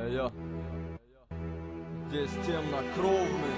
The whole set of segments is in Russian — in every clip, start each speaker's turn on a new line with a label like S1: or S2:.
S1: Эйо. Здесь темнокровный.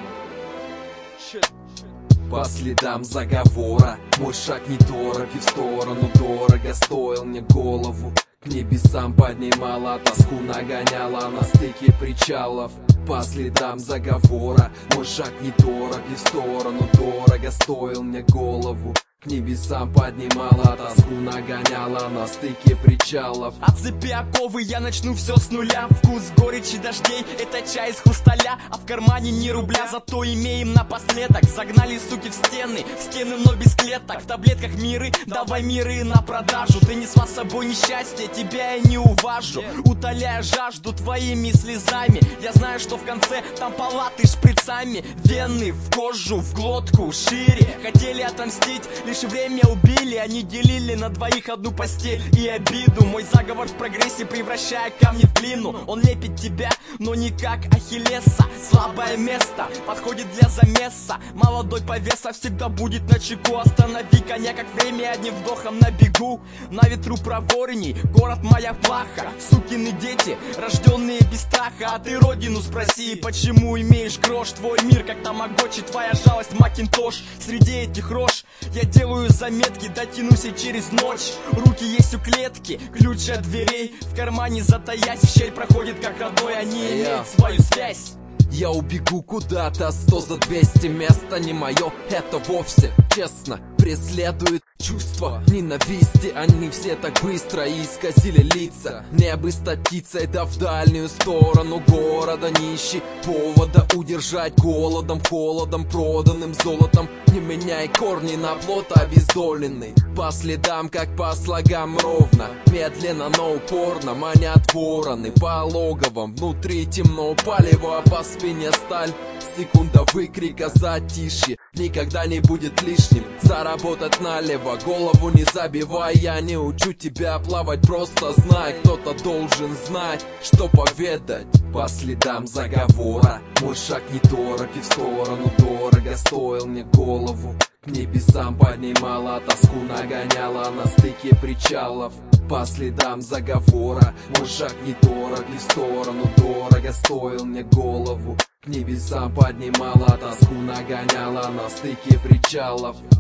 S2: По следам заговора мой шаг недорог, и в сторону дорого стоил мне голову. К небесам поднимала, тоску нагоняла на стыке причалов. По следам заговора мой шаг недорог, и в сторону дорого стоил мне голову. К небесам поднимала, тоску нагоняла на стыке причалов.
S3: Отцепи оковы, я начну все с нуля. Вкус горечи дождей, это чай из хрусталя. А в кармане ни рубля, зато имеем напоследок. Загнали, суки, в стены, но без клеток. В таблетках миры, давай миры на продажу. Ты несла с собой несчастье, тебя я не уважу. Утоляя жажду твоими слезами. Я знаю, что в конце там палаты шприцами. Вены в кожу, в глотку шире. Хотели отомстить, лишь время убили. Они делили на двоих одну постель и обиду. Мой заговор в прогрессе, превращая камни в глину. Он лепит тебя, но не как Ахиллеса. Слабое место подходит для замеса. Молодой повеса всегда будет на чеку. Останови коня, как время, одним вдохом на бегу. На ветру проворней, город моя плаха. Сукины дети, рожденные без страха. А ты родину спроси, почему имеешь грош? Твой мир как тамагочи, твоя жалость макинтош. Среди этих рож я делаю заметки, дотянусь и через ночь. Руки есть у клетки, ключ от дверей. В кармане затаясь, в щель проходит как родной. Они имеют свою связь.
S2: Я убегу куда-то 100 за 200. Место не мое, это вовсе честно. Преследует чувства ненависти. Они все так быстро исказили лица. Небо статицей, да в дальнюю сторону города. Не ищи повода удержать голодом, холодом, проданным золотом. Не меняй корни на плод обездоленный. По следам, как по слогам ровно. Медленно, но упорно манят вороны. По логовам внутри темно, палево, по спине сталь. Секунда выкрика затишье никогда не будет лишним. Заработать налево, голову не забивай. Я не учу тебя плавать, просто знай. Кто-то должен знать, что поведать. По следам заговора мой шаг недорог, и в сторону дорого стоил мне голову. К небесам поднимала, тоску нагоняла на стыке причалов. По следам заговора мой шаг недорог, и в сторону дорого стоил мне голову. К небесам поднимала, тоску нагоняла на стыке причалов.